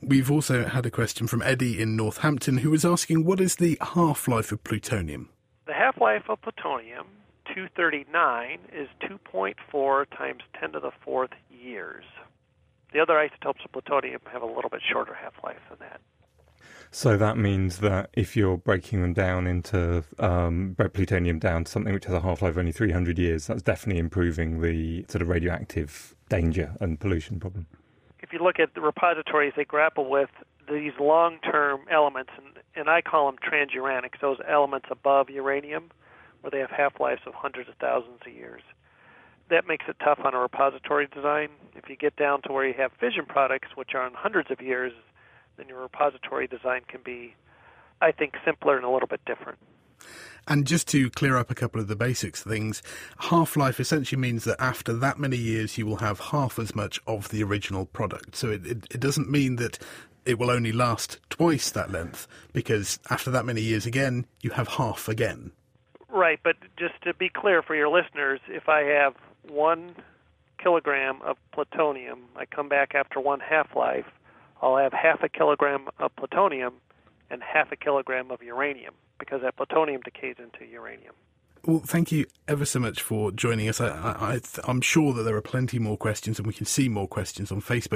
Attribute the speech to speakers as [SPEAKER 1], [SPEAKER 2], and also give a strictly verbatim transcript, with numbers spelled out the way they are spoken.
[SPEAKER 1] We've also had a question from Eddie in Northampton who was asking, what is the half-life of plutonium?
[SPEAKER 2] The half-life of plutonium, two thirty-nine, is two point four times ten to the fourth years. The other isotopes of plutonium have a little bit shorter half-life than that.
[SPEAKER 3] So that means that if you're breaking them down into, um, break plutonium down to something which has a half-life of only three hundred years, that's definitely improving the sort of radioactive danger and pollution problem.
[SPEAKER 2] If you look at the repositories, they grapple with these long-term elements, and, and I call them transuranics, those elements above uranium, where they have half-lives of hundreds of thousands of years. That makes it tough on a repository design. If you get down to where you have fission products, which are on hundreds of years, then your repository design can be, I think, simpler and a little bit different.
[SPEAKER 1] And just to clear up a couple of the basics things, half-life essentially means that after that many years you will have half as much of the original product. So it, it, it doesn't mean that it will only last twice that length, because after that many years again, you have half again.
[SPEAKER 2] Right, but just to be clear for your listeners, if I have one kilogram of plutonium, I come back after one half-life, I'll have half a kilogram of plutonium and half a kilogram of uranium, because that plutonium decays into uranium.
[SPEAKER 1] Well, thank you ever so much for joining us. I, I, I'm sure that there are plenty more questions, and we can see more questions on Facebook.